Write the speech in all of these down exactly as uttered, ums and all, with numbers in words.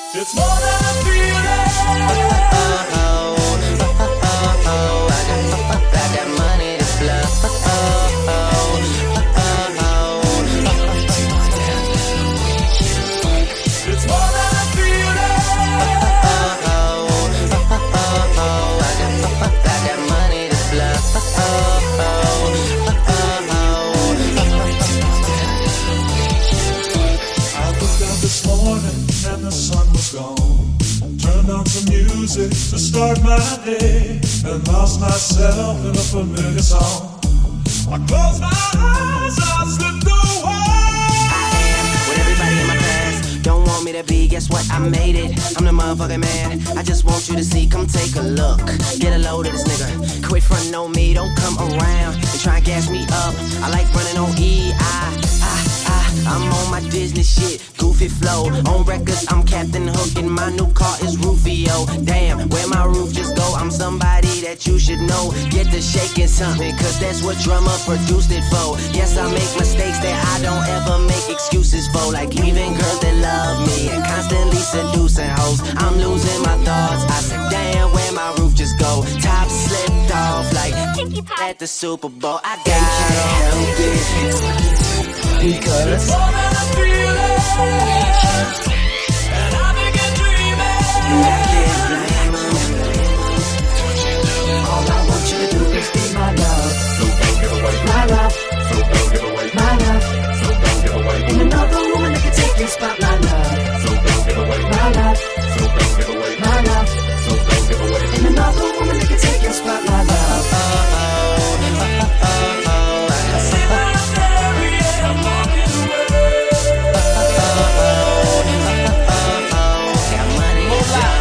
It's more than a feeling. Oh, oh, oh, oh, oh, I got, I got money to blow. Oh, oh, oh, oh, It's more than a feeling. oh, oh, oh, oh, I got, I got money to blow. Oh, oh, oh, I looked out this morning and the sun was gone. Turned on some music to start my day and lost myself in a familiar song. I closed my eyes, I slipped away. I am what everybody in my past don't want me to be. Guess what? I made it. I'm the motherfucking man. I just want you to see. Come take a look. Get a load of this nigga. Quit frontin' on me. Don't come around and try and gas me up. I like running on E. I, I, I, I'm on my Disney shit. Goofy flow. On records, I'm Captain Hook and my new car is Rufio. Damn, where my roof just go? I'm somebody that you should know. Get to shaking something, cause that's what drummer produced it for. Yes, I make mistakes that I don't ever make excuses for. Like leaving girls that love me and constantly seducing hoes. I'm losing my thoughts. I said, damn, where my roof just go? Top slipped off like at the Super Bowl. I gotta help it because It's more than a feeling. And I begin dreaming. I can't blame 'em. All I want you to do is be my love. So don't get away. My love, So don't get away. my love. So don't get away. Ain't another woman that can take your spot, my love. So don't get away. My love, So don't get away. my love. So don't get away. Ain't another woman that can take your spot, my love. I see that I'm there, yeah, I'm walking away. Got money to blow.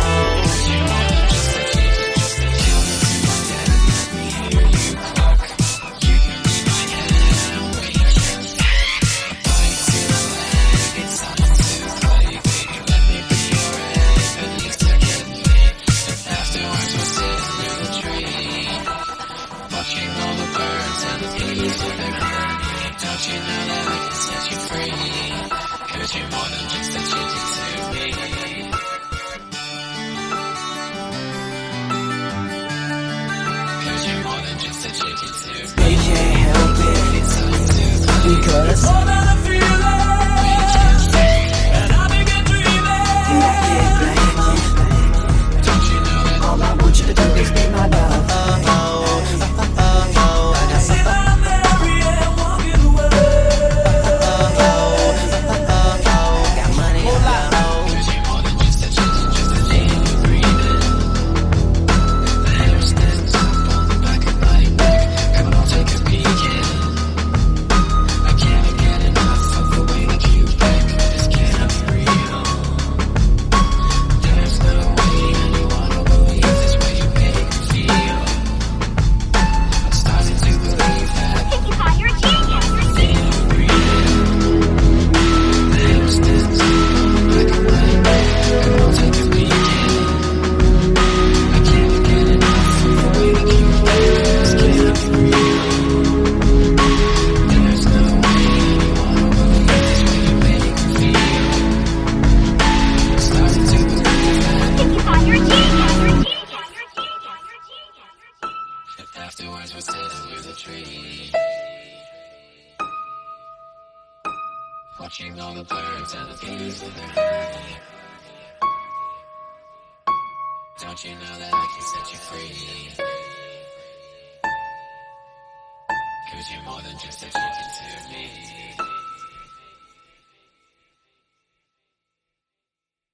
You can't help it because More than a feeling. And I begin dreaming. I can't blame 'em. All I want you to do is be my love. Oh, oh, oh, oh, I I got see that I'm there, yeah, I'm walking away. got money to blow. Afterwards, we're sitting under the tree, watching all the birds and the bees with their honey. Don't you know that I can set you free? Cause you're more than just a chicken.